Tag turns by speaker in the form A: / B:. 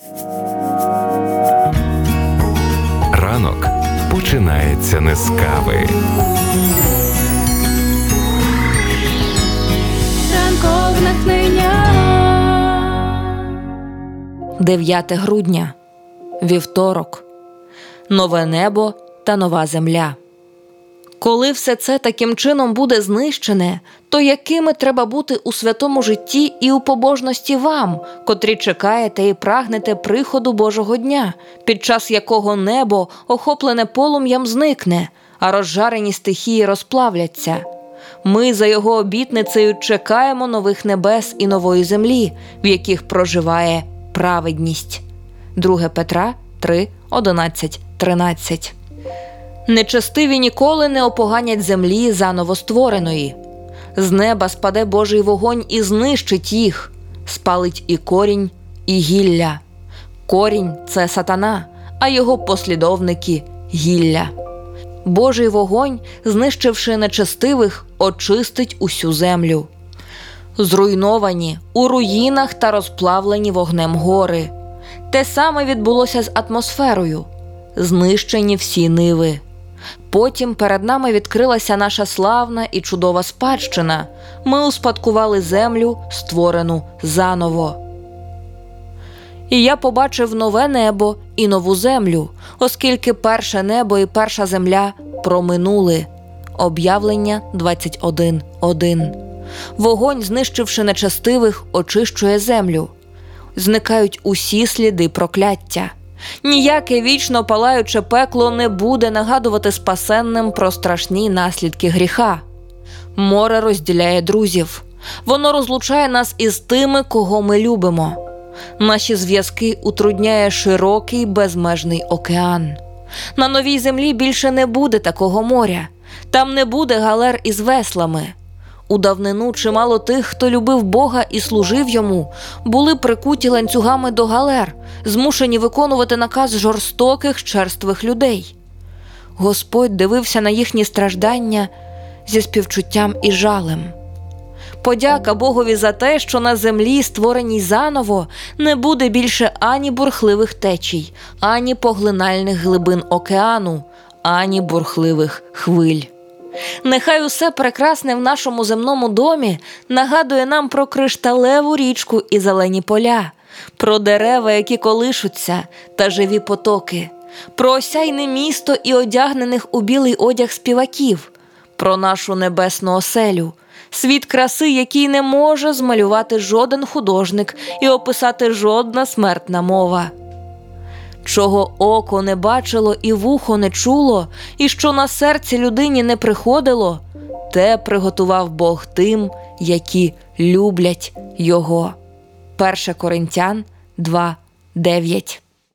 A: Ранок починається не з кави.
B: Ранкове натхнення.
C: 9 грудня. Вівторок. Нове небо та нова земля. Коли все це таким чином буде знищене, то якими треба бути у святому житті і у побожності вам, котрі чекаєте і прагнете приходу Божого дня, під час якого небо, охоплене полум'ям, зникне, а розжарені стихії розплавляться. Ми за його обітницею чекаємо нових небес і нової землі, в яких проживає праведність. 2 Петра 3, 11, 13. Нечестиві ніколи не опоганять землі заново створеної. З неба спаде Божий вогонь і знищить їх, спалить і корінь, і гілля. Корінь – це сатана, а його послідовники – гілля. Божий вогонь, знищивши нечестивих, очистить усю землю. Зруйновані, у руїнах та розплавлені вогнем гори. Те саме відбулося з атмосферою. Знищені всі ниви. Потім перед нами відкрилася наша славна і чудова спадщина. Ми успадкували землю, створену заново. І я побачив нове небо і нову землю, оскільки перше небо і перша земля проминули. Об'явлення 21:1. Вогонь, знищивши нечестивих, очищує землю. Зникають усі сліди прокляття. Ніяке вічно палаюче пекло не буде нагадувати спасенним про страшні наслідки гріха. Море розділяє друзів. Воно розлучає нас із тими, кого ми любимо. Наші зв'язки утрудняє широкий безмежний океан. На новій землі більше не буде такого моря. Там не буде галер із веслами. У давнину чимало тих, хто любив Бога і служив йому, були прикуті ланцюгами до галер, змушені виконувати наказ жорстоких, черствих людей. Господь дивився на їхні страждання зі співчуттям і жалем. Подяка Богові за те, що на землі, створеній заново, не буде більше ані бурхливих течій, ані поглинальних глибин океану, ані бурхливих хвиль. Нехай усе прекрасне в нашому земному домі нагадує нам про кришталеву річку і зелені поля, про дерева, які колишуться, та живі потоки, про осяйне місто і одягнених у білий одяг співаків, про нашу небесну оселю, світ краси, який не може змалювати жоден художник і описати жодна смертна мова. Чого око не бачило і вухо не чуло, і що на серці людині не приходило, те приготував Бог тим, які люблять Його. 1 Коринтян 2:9.